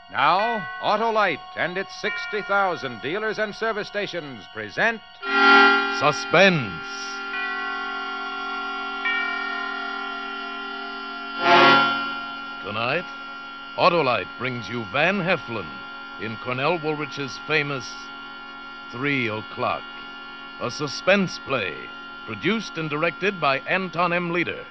Now, Autolite and its 60,000 dealers and service stations present Suspense. Tonight, Autolite brings you Van Heflin in Cornell Woolrich's famous 3 O'Clock, a suspense play produced and directed by Anton M. Leader.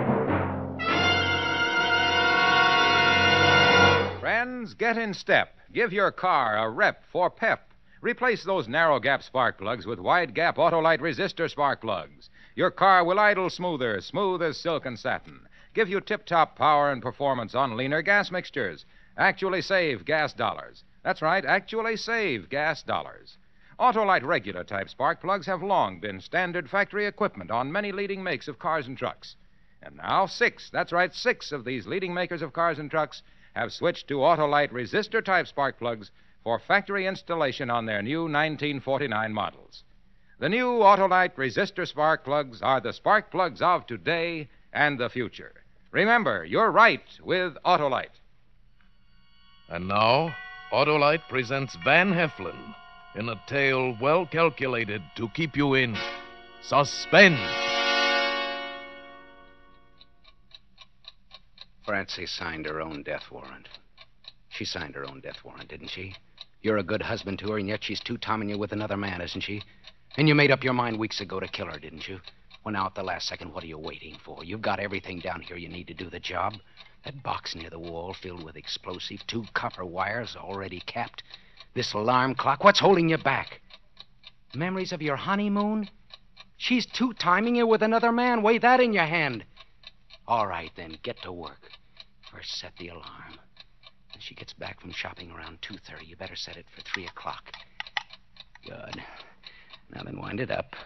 Friends, get in step. Give your car a rep for pep. Replace those narrow gap spark plugs with wide gap Autolite resistor spark plugs. Your car will idle smoother, smooth as silk and satin. Give you tip-top power and performance on leaner gas mixtures. Actually save gas dollars. That's right, actually save gas dollars. Autolite regular type spark plugs have long been standard factory equipment on many leading makes of cars and trucks. And now 6 of these leading makers of cars and trucks have switched to Autolite resistor type spark plugs for factory installation on their new 1949 models. The new Autolite resistor spark plugs are the spark plugs of today and the future. Remember, you're right with Autolite. And now, Autolite presents Van Heflin in a tale well calculated to keep you in suspense. Francie signed her own death warrant. She signed her own death warrant, didn't she? You're a good husband to her, and yet she's two-timing you with another man, isn't she? And you made up your mind weeks ago to kill her, didn't you? Well, now, at the last second, what are you waiting for? You've got everything down here you need to do the job. That box near the wall filled with explosive, 2 copper wires already capped. This alarm clock, what's holding you back? Memories of your honeymoon? She's two-timing you with another man. Weigh that in your hand. All right, then, get to work. First, set the alarm. When she gets back from shopping around 2:30, you better set it for 3 o'clock. Good. Now then, wind it up.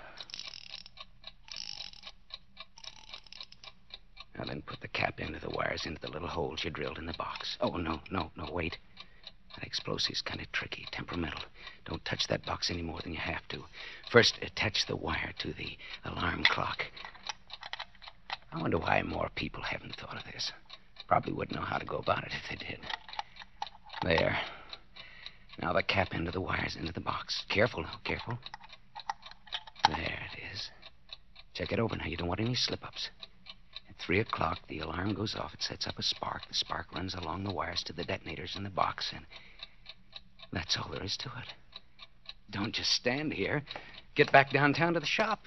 Now then, put the cap end of the wires into the little holes you drilled in the box. Oh, no, wait. That explosive's kind of tricky, temperamental. Don't touch that box any more than you have to. First, attach the wire to the alarm clock. I wonder why more people haven't thought of this. Probably wouldn't know how to go about it if they did. There. Now the cap end of the wires into the box. Careful now, careful. There it is. Check it over now. You don't want any slip-ups. At 3 o'clock, the alarm goes off. It sets up a spark. The spark runs along the wires to the detonators in the box, and that's all there is to it. Don't just stand here. Get back downtown to the shop.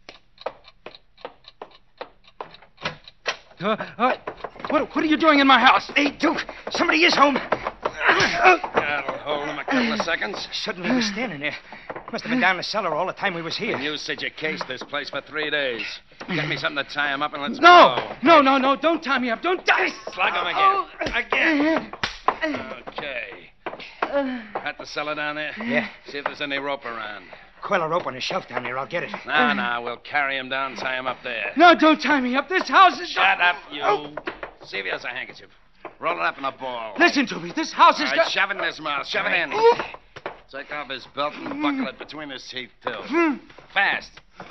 What are you doing in my house? Hey, Duke, somebody is home. That'll hold him a couple of seconds. Suddenly he was standing there. Must have been down the cellar all the time we was here. And you said you cased this place for 3 days. Get me something to tie him up and let's No, go. no, don't tie me up. Don't tie. Slug him again. Okay. Got the cellar down there? Yeah. See if there's any rope around. Coil a rope on a shelf down there. I'll get it. No, we'll carry him down and tie him up there. No, don't tie me up. This house is... Shut up, you. See if he has a handkerchief. Roll it up in a ball. Listen to me. This house is... All right, shove it in his mouth. Shove it in. Take off his belt and buckle it between his teeth, too. Fast.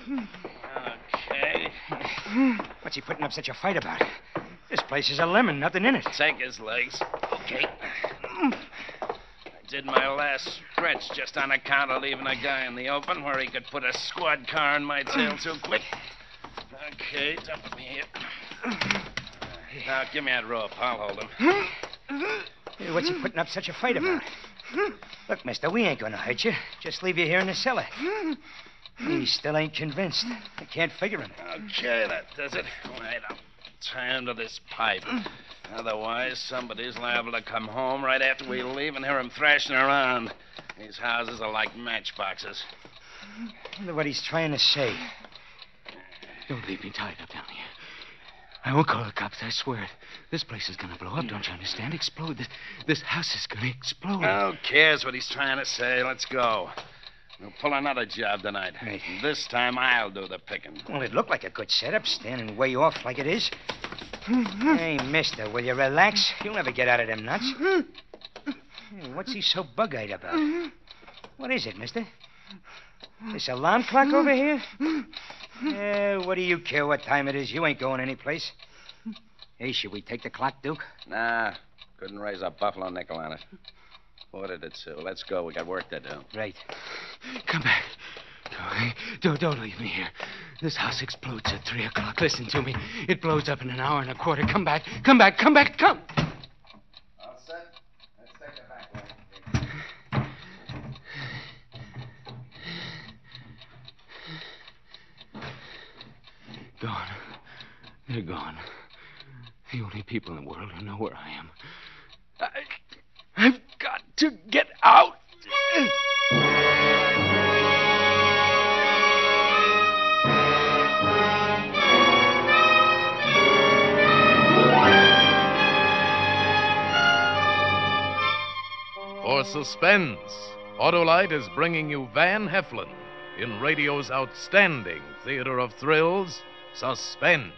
Okay. What's he putting up such a fight about? This place is a lemon, nothing in it. Take his legs. Okay. I did my last stretch just on account of leaving a guy in the open where he could put a squad car in my tail too quick. Okay, dump me here. Now, give me that rope. I'll hold him. Hey, what's he putting up such a fight about? Look, mister, we ain't gonna hurt you. Just leave you here in the cellar. He still ain't convinced. I can't figure him. Okay, that does it. Wait, I'll tie him to this pipe. Otherwise, somebody's liable to come home right after we leave and hear him thrashing around. These houses are like matchboxes. I wonder what he's trying to say. Don't leave me tied up down here. I won't call the cops, I swear it. This place is gonna blow up, don't you understand? Explode. This house is gonna explode. Who cares what he's trying to say? Let's go. We'll pull another job tonight. Right. This time I'll do the picking. Well, it looked like a good setup, standing way off like it is. Hey, mister, will you relax? You'll never get out of them nuts. Hey, what's he so bug-eyed about? What is it, mister? This alarm clock over here? What do you care what time it is? You ain't going anyplace. Hey, should we take the clock, Duke? Nah, Couldn't raise a buffalo nickel on it. Ordered it, Sue. Let's go. We got work to do. Right. Come back. Don't leave me here. This house explodes at 3 o'clock. Listen to me. It blows up in an hour and a quarter. Come back. Come. All set. Let's take it back way. Gone. They're gone. The only people in the world who know where I am. I've got to get out. For suspense, Autolite is bringing you Van Heflin in radio's outstanding theater of thrills, Suspense.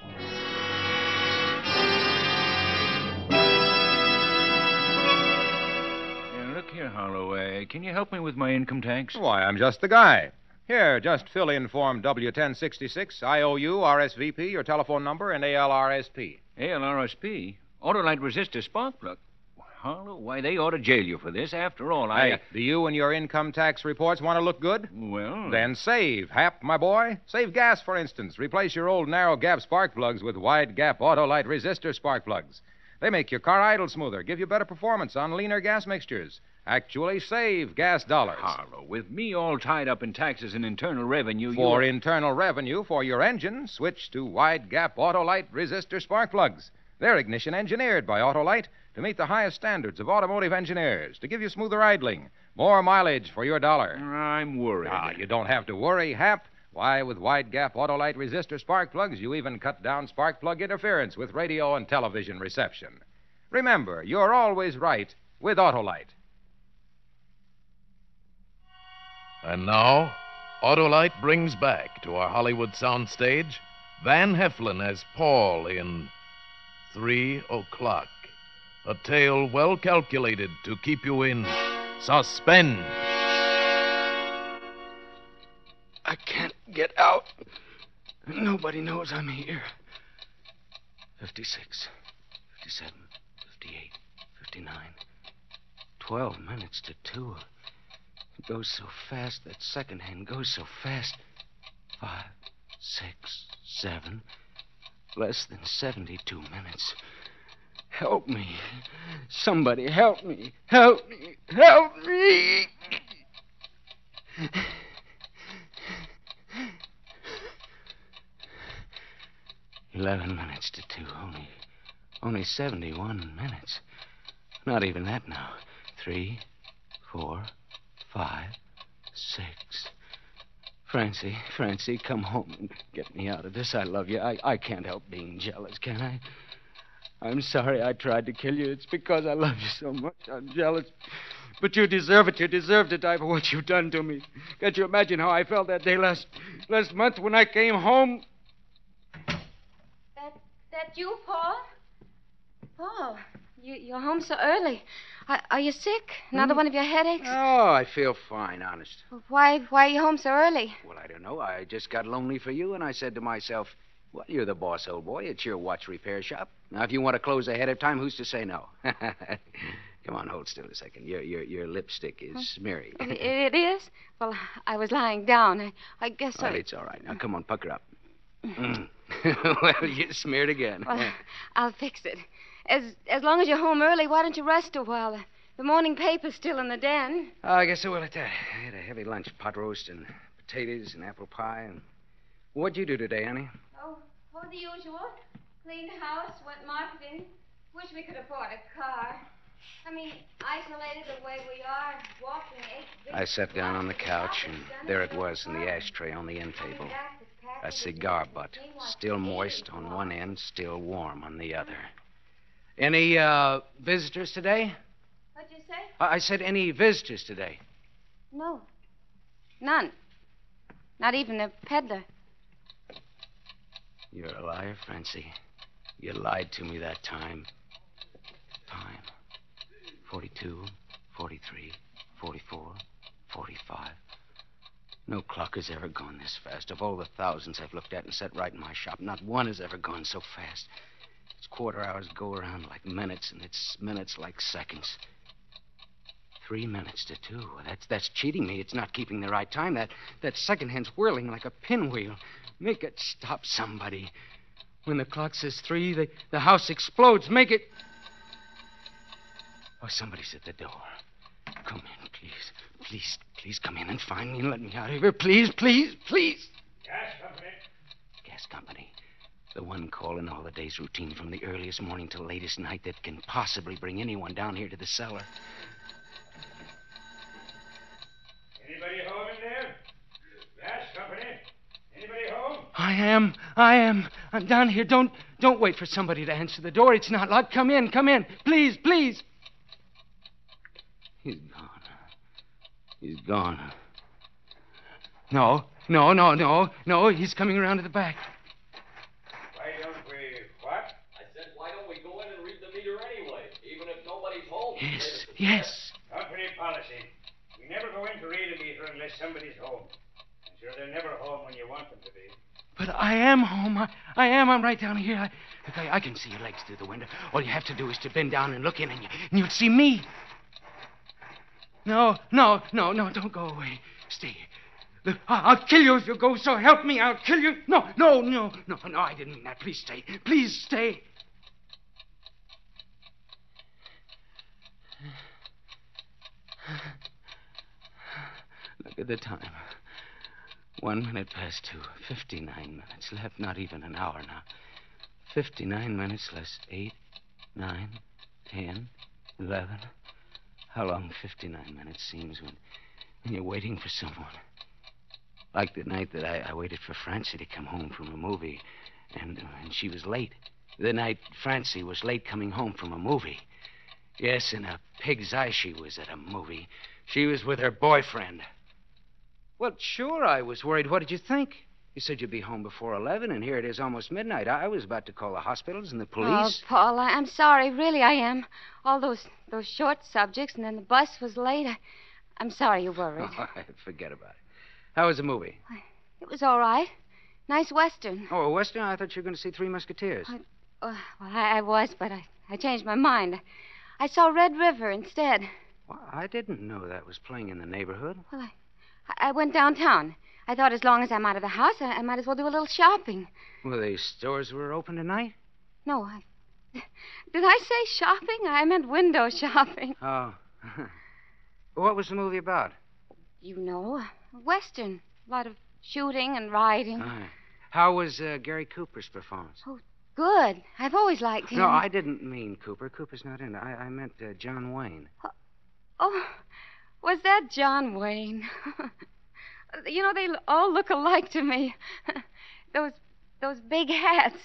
Look here, Holloway. Can you help me with my income tax? Why, I'm just the guy. Here, just fill in Form W-1066, IOU, RSVP, your telephone number, and ALRSP. ALRSP? Autolite resistor spark plug. Harlow, why, they ought to jail you for this. After all, Hey, do you and your income tax reports want to look good? Well... Then save, Hap, my boy. Save gas, for instance. Replace your old narrow gap spark plugs with wide gap Autolite resistor spark plugs. They make your car idle smoother, give you better performance on leaner gas mixtures. Actually save gas dollars. Harlow, with me all tied up in taxes and internal revenue, For internal revenue for your engine, switch to wide gap Autolite resistor spark plugs. They're ignition engineered by Autolite to meet the highest standards of automotive engineers, to give you smoother idling, more mileage for your dollar. I'm worried. You don't have to worry, Hap. Why, with wide gap Autolite resistor spark plugs, you even cut down spark plug interference with radio and television reception. Remember, you're always right with Autolite. And now, Autolite brings back to our Hollywood soundstage Van Heflin as Paul in 3 o'clock. A tale well calculated to keep you in suspense. I can't get out. Nobody knows I'm here. 56, 57, 58, 59. 12 minutes to 2. It goes so fast. That second hand goes so fast. 5, 6, 7. Less than 72 minutes. Help me. Somebody help me. Help me. Help me. 11 minutes to 2. Only 71 minutes. Not even that now. 3, 4, 5, 6. Francie, come home and get me out of this. I love you. I can't help being jealous, can I? I'm sorry I tried to kill you. It's because I love you so much. I'm jealous. But you deserve it. You deserve to die for what you've done to me. Can't you imagine how I felt that day last month when I came home? That you, Paul? Paul, you're home so early. Are you sick? Another one of your headaches? Oh, I feel fine, honest. Why are you home so early? Well, I don't know. I just got lonely for you, and I said to myself, well, you're the boss, old boy. It's your watch repair shop. Now, if you want to close ahead of time, who's to say no? Come on, hold still a second. Your lipstick is smeary. It is? Well, I was lying down. I guess Well, it's all right. Now, come on, pucker up. Well, you smeared again. Well, I'll fix it. As long as you're home early, why don't you rest a while? The morning paper's still in the den. Oh, I guess I will at that. I had a heavy lunch, pot roast and potatoes and apple pie. And what'd you do today, honey? Oh, the usual. Cleaned the house, went marketing. Wish we could afford a car. I mean, isolated the way we are, walking 8 I sat down on the couch, and there it was in the ashtray on the end table. A cigar butt, still moist on one end, still warm on the other. Any visitors today? What'd you say? I said any visitors today. No. None. Not even a peddler. You're a liar, Francie. You lied to me that time. 42, 43, 44, 45. No clock has ever gone this fast. Of all the thousands I've looked at and set right in my shop, not one has ever gone so fast. It's quarter hours go around like minutes, and it's minutes like seconds. 3 minutes to 2. That's cheating me. It's not keeping the right time. That second hand's whirling like a pinwheel. Make it stop, somebody. When the clock says 3, the house explodes. Make it... Oh, somebody's at the door. Come in, please. Please come in and find me and let me out of here. Please. Gas company. Gas company. The one call in all the day's routine from the earliest morning till latest night that can possibly bring anyone down here to the cellar. Anybody home in there? Gas company. Anybody home? I am. I'm down here. Don't wait for somebody to answer the door. It's not locked. Come in. Please. He's gone. No. He's coming around to the back. Why don't we what? I said, why don't we go in and read the meter anyway, even if nobody's home? Yes. Company policy. We never go in to read a meter unless somebody's home. I'm sure they're never home when you want them to be. But I am home. I am. I'm right down here. I can see your legs through the window. All you have to do is to bend down and look in, and you'll see me. No, don't go away. Stay. Look, I'll kill you if you go, so help me, I'll kill you. No, I didn't mean that. Please stay. Look at the time. 1 minute past 2. 59 minutes left. Not even an hour now. 59 minutes less 8, 9, 10, 11. How long 59 minutes seems when you're waiting for someone. Like the night that I waited for Francie to come home from a movie, and she was late. The night Francie was late coming home from a movie. Yes, in a pig's eye she was at a movie. She was with her boyfriend. Well, sure, I was worried. What did you think? You said you'd be home before 11, and here it is almost midnight. I was about to call the hospitals and the police. Oh, Paul, I'm sorry. Really, I am. All those short subjects, and then the bus was late. I'm sorry you worried. Oh, forget about it. How was the movie? It was all right. Nice Western. Oh, a Western? I thought you were going to see Three Musketeers. I was, but I changed my mind. I saw Red River instead. Well, I didn't know that was playing in the neighborhood. Well, I went downtown. I thought as long as I'm out of the house, I might as well do a little shopping. Well, the stores were open tonight? No, did I say shopping? I meant window shopping. Oh. What was the movie about? You know, a Western. A lot of shooting and riding. How was Gary Cooper's performance? Oh, good. I've always liked him. No, I didn't mean Cooper. Cooper's not in it. I meant John Wayne. Oh, was that John Wayne? You know, they all look alike to me. Those big hats.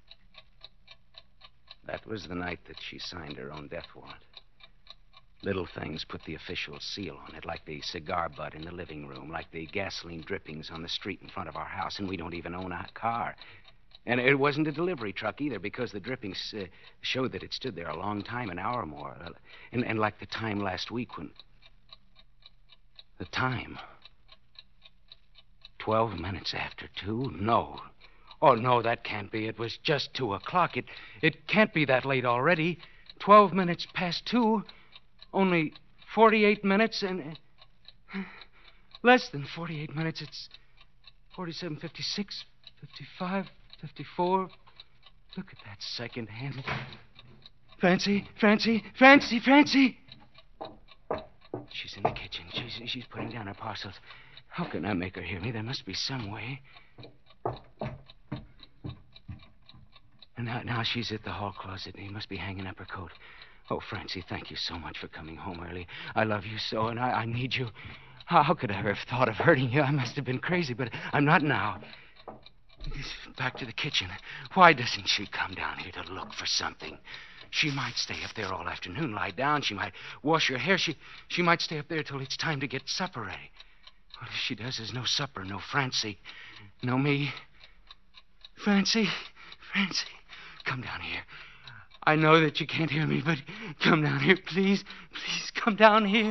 That was the night that she signed her own death warrant. Little things put the official seal on it, like the cigar butt in the living room, like the gasoline drippings on the street in front of our house, and we don't even own a car. And it wasn't a delivery truck either, because the drippings showed that it stood there a long time, an hour or more. And like the time last week when... The time... 12 minutes after 2? No. Oh, no, that can't be. It was just 2 o'clock. It can't be that late already. 12 minutes past 2. Only 48 minutes and... less than 48 minutes. It's 47, 56, 55, 54. Look at that second hand. Francie! She's in the kitchen. She's putting down her parcels. How can I make her hear me? There must be some way. And now she's at the hall closet, and he must be hanging up her coat. Oh, Francie, thank you so much for coming home early. I love you so, and I need you. How could I have thought of hurting you? I must have been crazy, but I'm not now. Back to the kitchen. Why doesn't she come down here to look for something? She might stay up there all afternoon, lie down. She might wash her hair. She might stay up there till it's time to get supper ready. Well, if she does, there's no supper, no Francie, no me. Francie, come down here. I know that you can't hear me, but come down here, please. Please, come down here.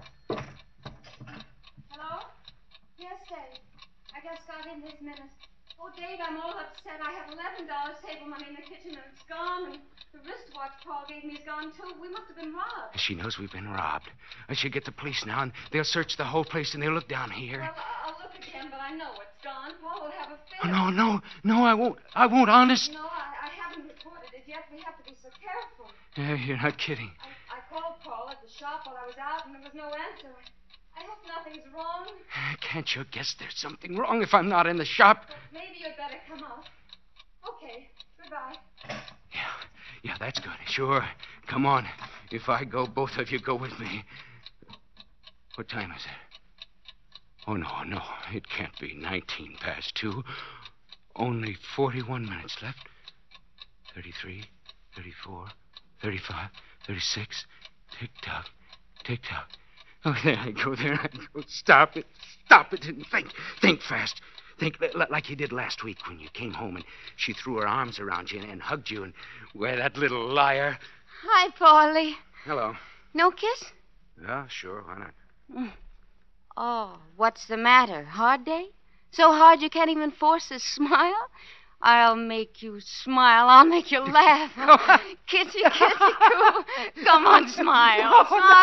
Hello? Yes, Dave. I just got in this minute. Oh, Dave, I'm all upset. I had $11 table money in the kitchen, and it's gone. And the wristwatch Paul gave me is gone, too. We must have been robbed. She knows we've been robbed. I should get the police now, and they'll search the whole place, and they'll look down here. Well, I'll look again, but I know it's gone. Paul will have a fit. Oh, no, I won't. I won't, honest. No, I haven't reported it yet. We have to be so careful. You're not kidding. I called Paul at the shop while I was out, and there was no answer. I hope nothing's wrong. Can't you guess there's something wrong if I'm not in the shop? But maybe you'd better come out. Okay, goodbye. Yeah, that's good. Sure. Come on. If I go, both of you go with me. What time is it? Oh, no. It can't be 19 past 2. Only 41 minutes left. 33, 34, 35, 36. Tick-tock, tick-tock. Oh, there I go. Stop it. And think fast. Think like you did last week when you came home and she threw her arms around you and hugged you and, well, that little liar. Hi, Paulie. Hello. No kiss? Yeah, sure. Why not? Oh, what's the matter? Hard day? So hard you can't even force a smile? I'll make you smile. I'll make you laugh. Kissy, coo. Come on, smile.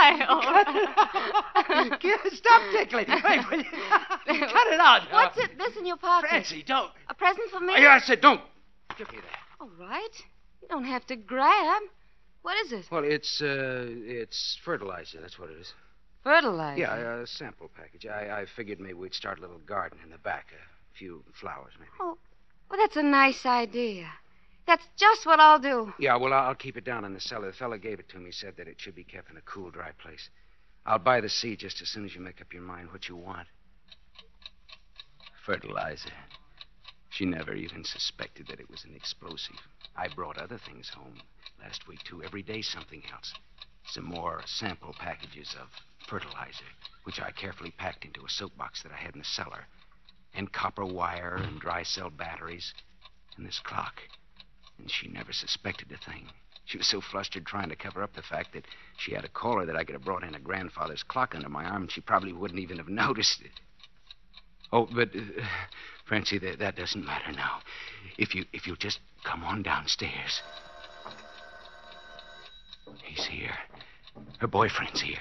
Stop tickling. Wait, will you? Cut it out. What's it? This in your pocket? Francie, don't. A present for me? Yeah, I said don't. Give me that. All right. You don't have to grab. What is it? Well, it's fertilizer. That's what it is. Fertilizer? Yeah, a sample package. I figured maybe we'd start a little garden in the back. A few flowers, maybe. Oh, well, that's a nice idea. That's just what I'll do. Yeah, well, I'll keep it down in the cellar. The fellow gave it to me, said that it should be kept in a cool, dry place. I'll buy the seed just as soon as you make up your mind what you want. Fertilizer. She never even suspected that it was an explosive. I brought other things home last week, too. Every day, something else. Some more sample packages of fertilizer, which I carefully packed into a soapbox that I had in the cellar. And copper wire and dry cell batteries. And this clock. And she never suspected a thing. She was so flustered trying to cover up the fact that she had a caller that I could have brought in a grandfather's clock under my arm, and she probably wouldn't even have noticed it. Oh, but, Francie, that doesn't matter now. If you'll just come on downstairs. He's here. Her boyfriend's here.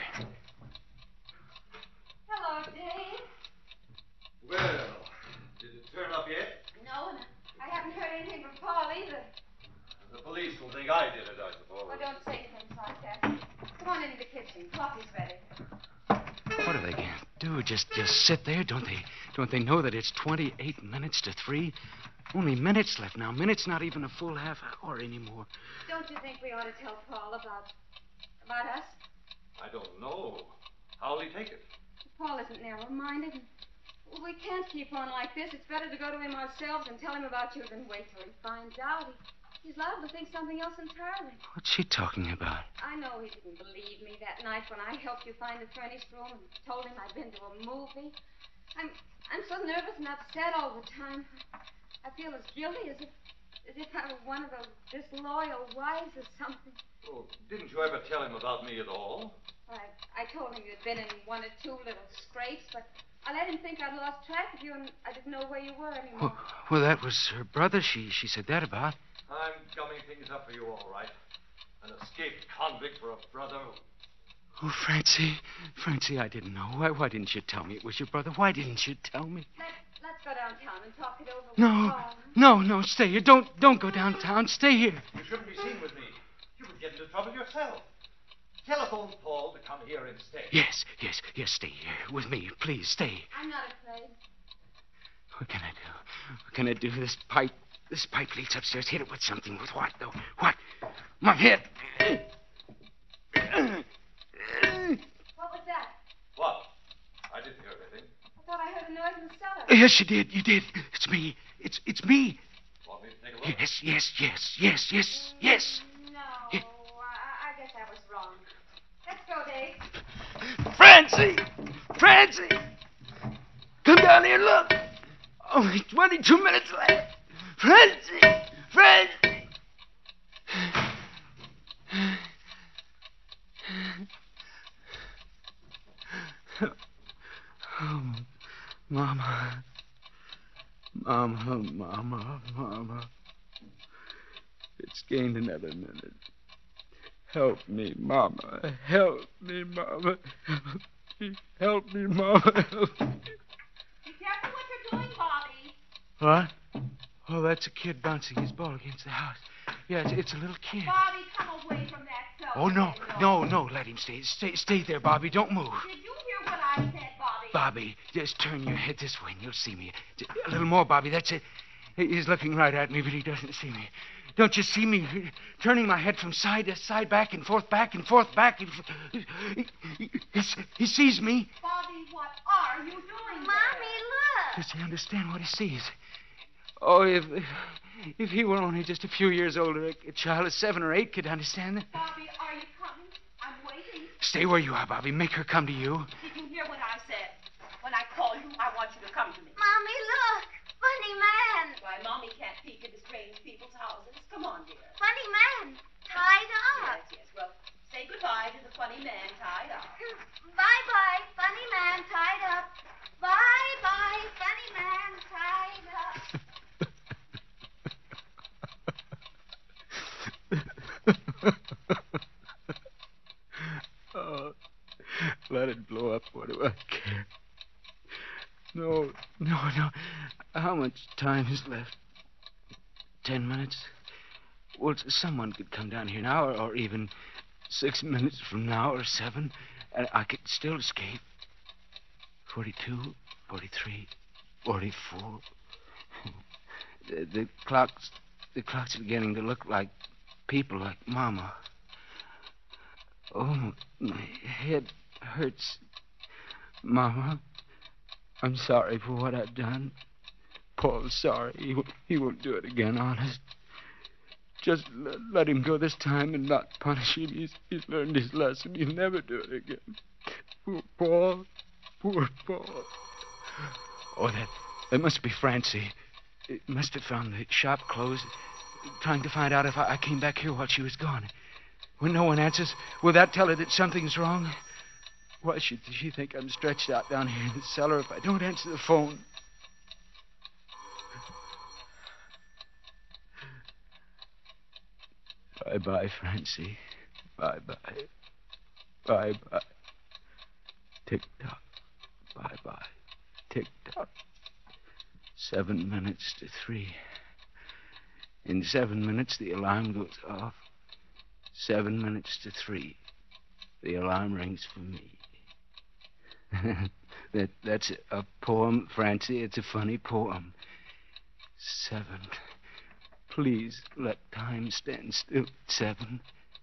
Hello, Dave. Well, did it turn up yet? No, and I haven't heard anything from Paul either. The police will think I did it, I suppose. Well, don't say things like that. Come on into the kitchen. Coffee's ready. What are they going to do? Just sit there? Don't they know that it's 28 minutes to 3? Only minutes left now. Minutes, not even a full half hour anymore. Don't you think we ought to tell Paul about us? I don't know. How'll he take it? Paul isn't narrow-minded. We can't keep on like this. It's better to go to him ourselves and tell him about you than wait till he finds out. He's liable to think something else entirely. What's she talking about? I know he didn't believe me that night when I helped you find the furnished room and told him I'd been to a movie. I'm so nervous and upset all the time. I feel as guilty as if I were one of those disloyal wives or something. Oh, didn't you ever tell him about me at all? I told him you'd been in one or two little scrapes, but I let him think I'd lost track of you and I didn't know where you were anymore. Well, that was her brother she said that about. I'm gumming things up for you all right. An escaped convict for a brother. Oh, Francie, I didn't know. Why didn't you tell me it was your brother? Why didn't you tell me? Let's go downtown and talk it over with Paul. No, stay here. Don't go downtown. Stay here. You shouldn't be seen with me. You could get into trouble yourself. Telephone Paul to come here instead. Yes, stay here with me. Please, stay. I'm not afraid. What can I do? This pipe leads upstairs. Hit it with something. With what, though? What? My head. What was that? What? I didn't hear anything. I thought I heard a noise in the cellar. Yes, you did. It's me. It's me. Want me to take a look? Yes. No, I guess I was wrong. Let's go, Dave. Francie! Come down here and look. Only 22 minutes left. Francie! Oh, Mama. Mama. It's gained another minute. Help me, Mama. Help me, Mama. Help me, Mama. Help me. Be careful what you're doing, Bobby. What? Oh, that's a kid bouncing his ball against the house. Yeah, it's a little kid. Bobby, come away from that cell. Oh, no. Let him stay. Stay there, Bobby. Don't move. Did you hear what I said, Bobby? Bobby, just turn your head this way and you'll see me. A little more, Bobby. That's it. He's looking right at me, but he doesn't see me. Don't you see me turning my head from side to side, back and forth, back. He sees me. Bobby, what are you doing? Mommy, look. Does he understand what he sees? Oh, if he were only just a few years older, a child of 7 or 8 could understand that. Bobby, are you coming? I'm waiting. Stay where you are, Bobby. Make her come to you. Did you hear what I said? When I call you, I want you to come to me. Mommy, look. Funny man. Why, Mommy can't peek into strange people's houses. Come on, dear. Funny man. Tied up. Yes. Well, say goodbye to the funny man tied up. Bye-bye, funny man tied up. Bye-bye, funny man tied up. Oh, let it blow up. What do I care? No. How much time is left? 10 minutes? Well, someone could come down here now, or even 6 minutes from now, or 7, and I could still escape. 42, 43, 44. The clocks are beginning to look like people, like Mama. Oh, my head hurts. Mama, I'm sorry for what I've done. Paul's sorry. He won't do it again, honest. Just let him go this time and not punish him. He's learned his lesson. He'll never do it again. Poor Paul. Poor Paul. Oh, that must be Francie. It must have found the shop closed, trying to find out if I came back here while she was gone. When no one answers, will that tell her that something's wrong? Why should she think I'm stretched out down here in the cellar if I don't answer the phone? Bye-bye, Francie. Bye-bye. Bye-bye. Tick-tock. Bye-bye. Tick-tock. 7 minutes to 3. In 7 minutes, the alarm goes off. 7 minutes to 3. The alarm rings for me. That's a poem, Francie. It's a funny poem. 7. Please let time stand still. 7.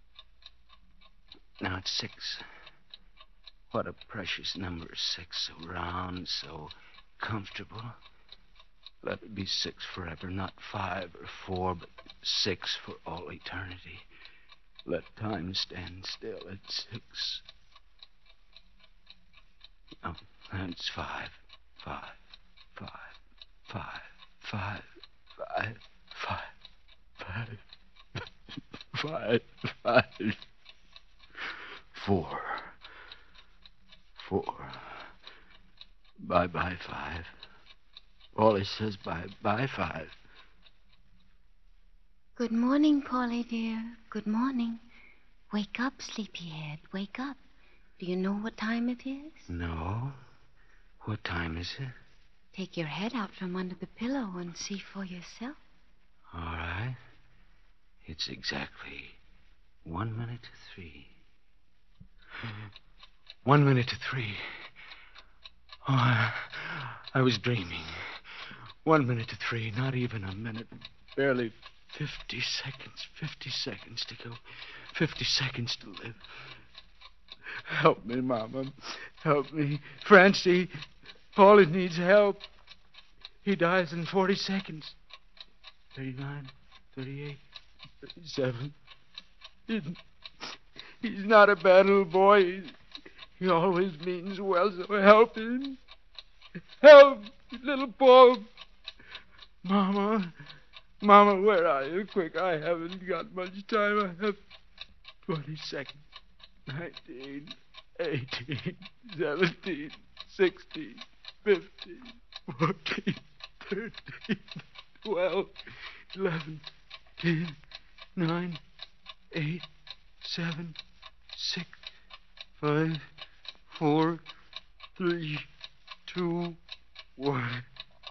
Now it's 6. What a precious number, 6. So round, so comfortable. Let it be 6 forever, not 5 or 4, but 6 for all eternity. Let time stand still at 6. Oh, that's 5. 5. 5. 5. 5. 5. 5. 5. 5. 5. 4. 4. Bye-bye, 5. Paulie says bye-bye, 5. Good morning, Paulie, dear. Good morning. Wake up, sleepyhead. Wake up. Do you know what time it is? No. What time is it? Take your head out from under the pillow and see for yourself. All right. It's exactly 1 minute to 3. 1 minute to 3. Oh, I was dreaming. 1 minute to 3, not even a minute. Barely 50 seconds. 50 seconds to go. 50 seconds to live. Help me, Mama. Help me. Francie, Paulie needs help. He dies in 40 seconds. 39, 38, 37. He's not a bad little boy. He always means well, so help him. Help, little Paul. Mama, where are you? Quick, I haven't got much time. I have 20 seconds. 19, 18, 17, 16, 15, 14, 13, 12, 11, 10, 9, 8, 7, 6, 5, 4, 3, 2, 1.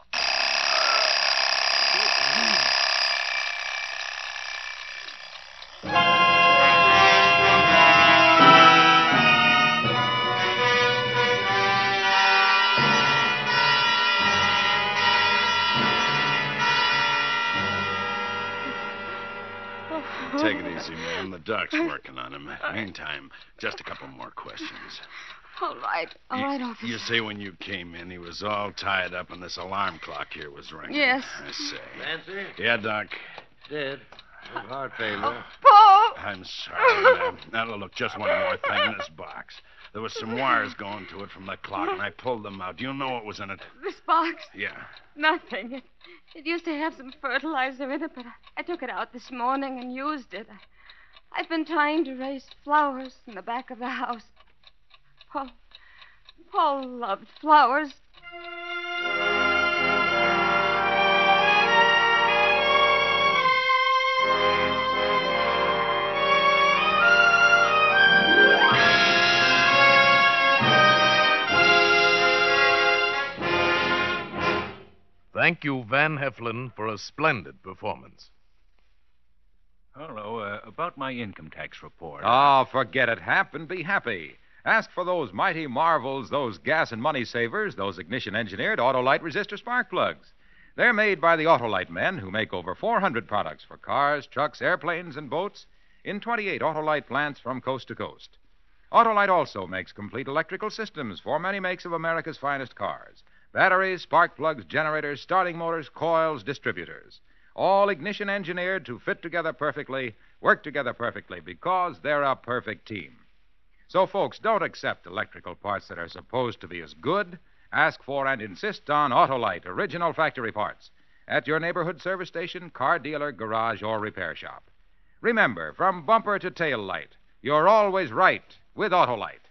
Take it easy, ma'am. The doc's working on him. Meantime, just a couple more questions. All right, officer. You say when you came in, he was all tied up and this alarm clock here was ringing. Yes. I say. Nancy? Yeah, Doc. Dead. With heart failure. Paul! I'm sorry, ma'am. Now, look, just one more thing in this box. There was some wires going to it from the clock, and I pulled them out. Do you know what was in it? This box? Yeah. Nothing. It used to have some fertilizer in it, but I took it out this morning and used it. I've been trying to raise flowers in the back of the house. Paul loved flowers. Thank you, Van Heflin, for a splendid performance. Hello, about my income tax report. Oh, forget it, Hap, and be happy. Ask for those mighty marvels, those gas and money savers, those ignition-engineered Autolite resistor spark plugs. They're made by the Autolite men who make over 400 products for cars, trucks, airplanes, and boats in 28 Autolite plants from coast to coast. Autolite also makes complete electrical systems for many makes of America's finest cars. Batteries, spark plugs, generators, starting motors, coils, distributors. All ignition engineered to fit together perfectly, work together perfectly, because they're a perfect team. So, folks, don't accept electrical parts that are supposed to be as good. Ask for and insist on Autolite original factory parts at your neighborhood service station, car dealer, garage, or repair shop. Remember, from bumper to tail light, you're always right with Autolite.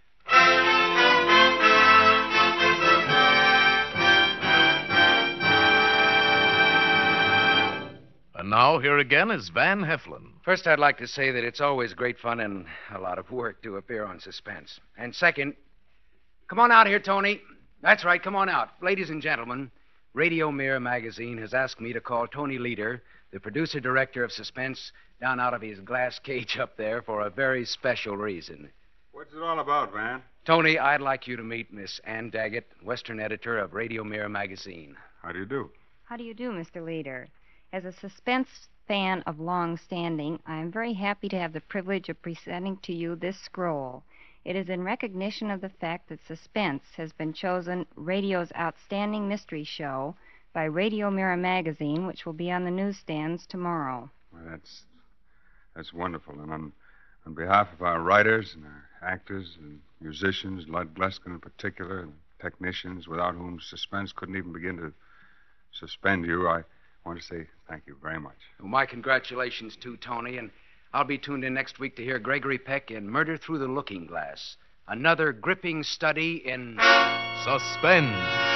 And now, here again is Van Heflin. First, I'd like to say that it's always great fun and a lot of work to appear on Suspense. And second, come on out here, Tony. That's right, come on out. Ladies and gentlemen, Radio Mirror magazine has asked me to call Tony Leader, the producer-director of Suspense, down out of his glass cage up there for a very special reason. What's it all about, Van? Tony, I'd like you to meet Miss Ann Daggett, Western editor of Radio Mirror magazine. How do you do? How do you do, Mr. Leader? As a Suspense fan of long standing, I am very happy to have the privilege of presenting to you this scroll. It is in recognition of the fact that Suspense has been chosen radio's outstanding mystery show by Radio Mirror magazine, which will be on the newsstands tomorrow. Well, that's wonderful. And on behalf of our writers and our actors and musicians, Lud Gluskin in particular, and technicians without whom Suspense couldn't even begin to suspend you, I want to say thank you very much. Well, my congratulations, too, Tony, and I'll be tuned in next week to hear Gregory Peck in Murder Through the Looking Glass, another gripping study in Suspense.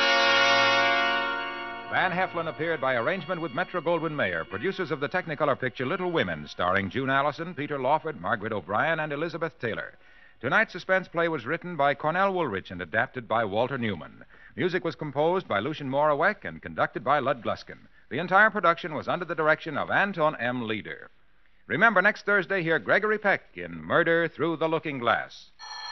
Van Heflin appeared by arrangement with Metro-Goldwyn-Mayer, producers of the Technicolor picture Little Women, starring June Allison, Peter Lawford, Margaret O'Brien, and Elizabeth Taylor. Tonight's suspense play was written by Cornell Woolrich and adapted by Walter Newman. Music was composed by Lucien Morawek and conducted by Lud Gluskin. The entire production was under the direction of Anton M. Leader. Remember, next Thursday, hear Gregory Peck in Murder Through the Looking Glass.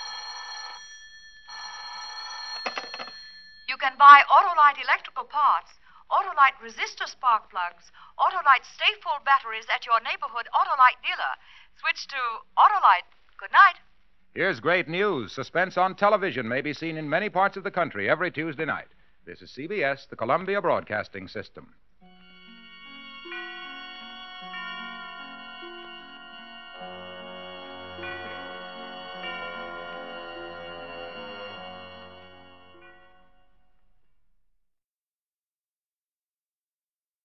You can buy Autolite electrical parts, Autolite resistor spark plugs, Autolite stay-full batteries at your neighborhood Autolite dealer. Switch to Autolite. Good night. Here's great news. Suspense on television may be seen in many parts of the country every Tuesday night. This is CBS, the Columbia Broadcasting System.